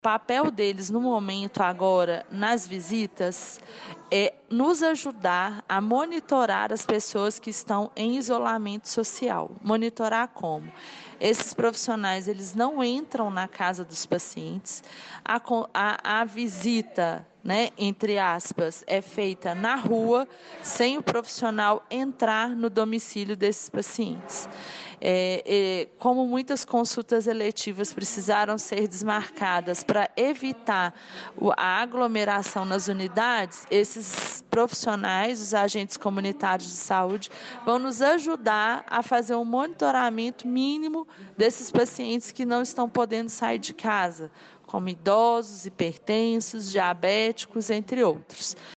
papel deles no momento agora nas visitas é nos ajudar a monitorar as pessoas que estão em isolamento social. Monitorar como? Esses profissionais, eles não entram na casa dos pacientes, a visita, né, entre aspas, é feita na rua, sem o profissional entrar no domicílio desses pacientes. Como muitas consultas eletivas precisaram ser desmarcadas para evitar a aglomeração nas unidades, esses profissionais, os agentes comunitários de saúde, vão nos ajudar a fazer um monitoramento mínimo desses pacientes que não estão podendo sair de casa, como idosos, hipertensos, diabéticos, entre outros.